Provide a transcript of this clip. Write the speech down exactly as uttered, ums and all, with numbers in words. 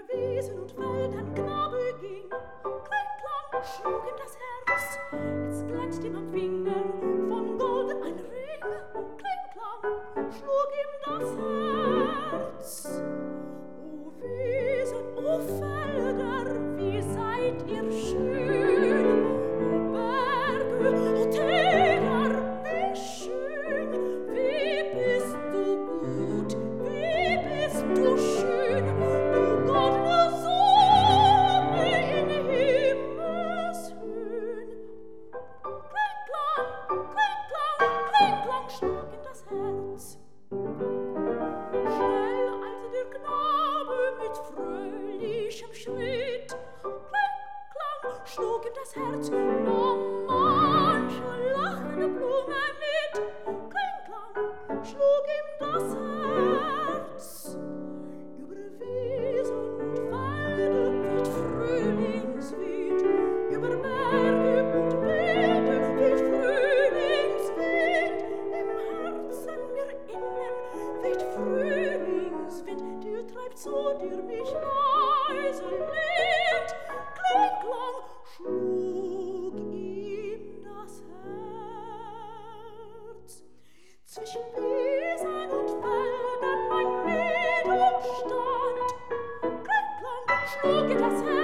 Wiesen und Wäldern Knabe ging. Kling, klang, schlug ihm das Herz. Jetzt glänzt ihm am Finger von Gold ein Ring. Kling, klang, schlug ihm das Herz. O Wiesen, o Felder, wie seid ihr schön. O Berge, o Täler, wie schön. Wie bist du gut, wie bist du schön. Du goldene Sonne in Himmelshöhen. Kling, klang, kling, klang, kling, klang, schlug ihm das Herz. Schnell eilte der Knabe mit fröhlichem Schritt. Kling, klang, schlug ihm das Herz. Nahm manche lachende Blume mit. Kling, klang, schlug ihm das Herz. Über Wiesen und Felder weht Frühlingswind. Über Berge und Wälder weht Frühlingswind. Im Herzen mir innen weht Frühlingswind. Der treibt zu dir mich leise Lied. Kling, klang, schlug ihm das Herz. Zwischen Wiesen und Feldern ein Mädel stand. Kling, klang, schlug ihm das Herz.